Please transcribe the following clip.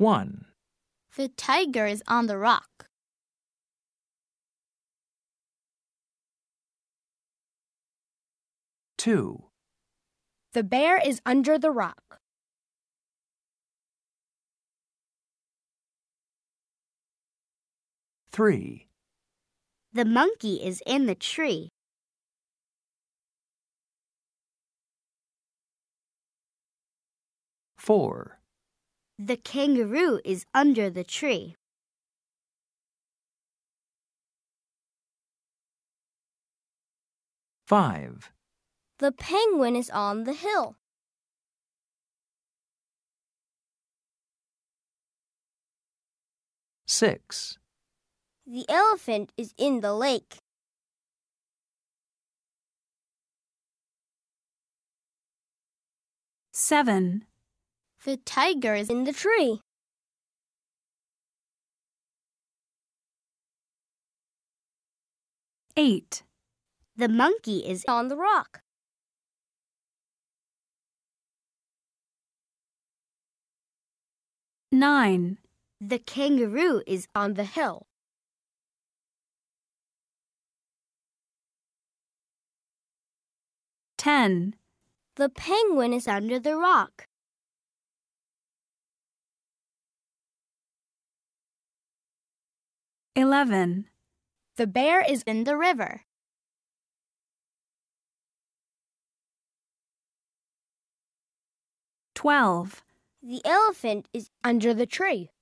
1, The tiger is on the rock. 2, The bear is under the rock. 3, The monkey is in the tree. 4, The kangaroo is under the tree. 5, The penguin is on the hill. 6, The elephant is in the lake. 7, The tiger is In the tree. 8, The monkey is On the rock. 9, The kangaroo is On the hill. 10, The penguin is under the rock. 11, The bear is in the river. 12, The elephant is under the tree.